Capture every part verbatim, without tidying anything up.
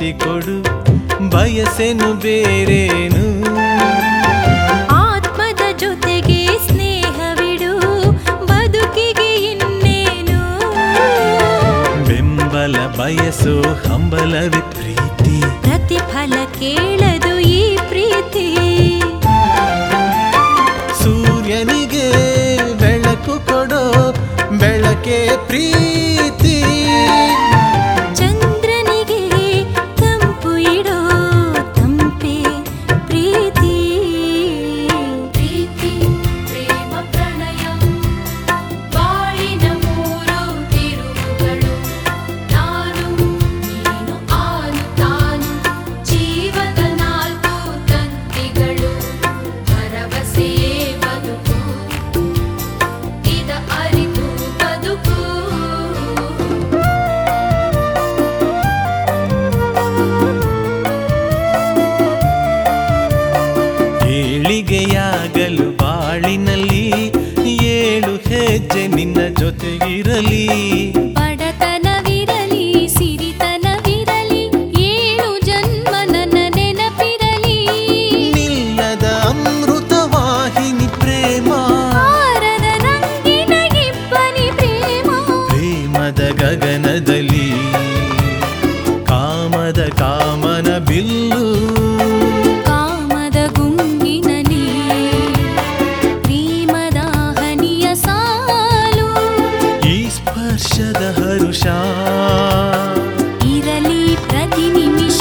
ಪ್ರೀತಿ ಕೊಡು ಬಯಸೆನು ಬೇರೇನು. ಆತ್ಮದ ಜೊತೆಗೆ ಸ್ನೇಹವಿಡು ಬದುಕಿಗೆ ಇನ್ನೇನು. ಬೆಂಬಲ ಬಯಸೋ ಹಂಬಲವೇ ಪ್ರೀತಿ, ಪ್ರತಿಫಲ ಕೇಳದು ಈ ಪ್ರೀತಿ. ಸೂರ್ಯನಿಗೆ ಬೆಳಕು ಕೊಡೋ ಬೆಳಕೆ ಪ್ರೀತಿ, ಚಂದ್ರನಿಗೆ ತಂಪು ಇಡೋ ತಂಪೆ ಪ್ರೀತಿ. ಪ್ರೀತಿ ಪ್ರೇಮ ಪ್ರಣಯ ಬಾಳಿನ ಮೂರು ತಿರುವುಗಳು. ನಾನು ನೀನು ಆನು ತಾನು ಜೀವದ ನಾಲ್ಕು ತಂತಿಗಳು. ಭರವಸೆಯೇ ಬದುಕು ಇದ ಅರಿತು ಬದುಕು. ಏಳಿಗೆಯಾಗಲು ಬಾಳಿನಲ್ಲಿ ಏಳು ಹೆಜ್ಜೆ ನಿನ್ನ ಜೊತೆಗಿರಲಿ. ಬಡತನವಿರಲಿ ಸಿರಿತನವಿರಲಿ ಏಳು ಜನ್ಮ ನನ್ನ ನೆನಪಿರಲಿ. ನಿಲ್ಲದ ಅಮೃತ ವಾಹಿನಿ ಪ್ರೇಮ, ಹಾರದ ರಂಗಿನ ಇಬ್ಬನಿ ಪ್ರೇಮ. ಪ್ರೇಮದ ಗಗನದಲ್ಲಿ ಕಾಮದ ಕಾಮನ ಬಿಲ್ಲು. ಕಾಮದ ಗುಂಗಿನಲ್ಲಿ ಪ್ರೇಮದ ಹನಿಯ ಸಾಲು. ಈ ಸ್ಪರ್ಶದ ಹರುಷ ಇರಲಿ ಪ್ರತಿ ನಿಮಿಷ.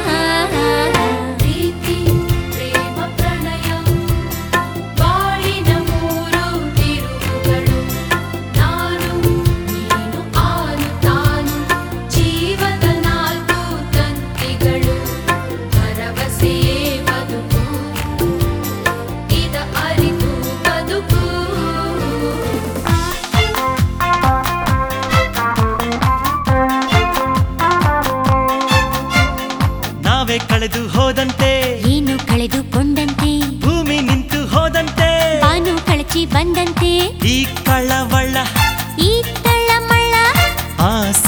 ಪ್ರೀತಿ ಪ್ರೇಮ ಪ್ರಣಯ ಬಾಳಿನ ಮೂರು ತಿರುವುಗಳು. ನಾನು ನೀನು ಆನು ತಾನು ಜೀವದ ನಾಲ್ಕು ತಂತಿಗಳು. ಭರವಸೆಯೇ ಬದುಕು ಇದ ಅರಿತು ಬದುಕು. ನಾವೇ ಕಳೆದು ಹೋದಂತೆ, ಏನು ಕಳೆದುಕೊಂಡಂತೆ, ಭೂಮಿ ನಿಂತು ಹೋದಂತೆ, ಬಾನು ಕಳಚಿ ಬಂದಂತೆ, ಈ ಕಳವಳ ಈ ತಳ್ಳಮಳ್ಳ ಆಸೆ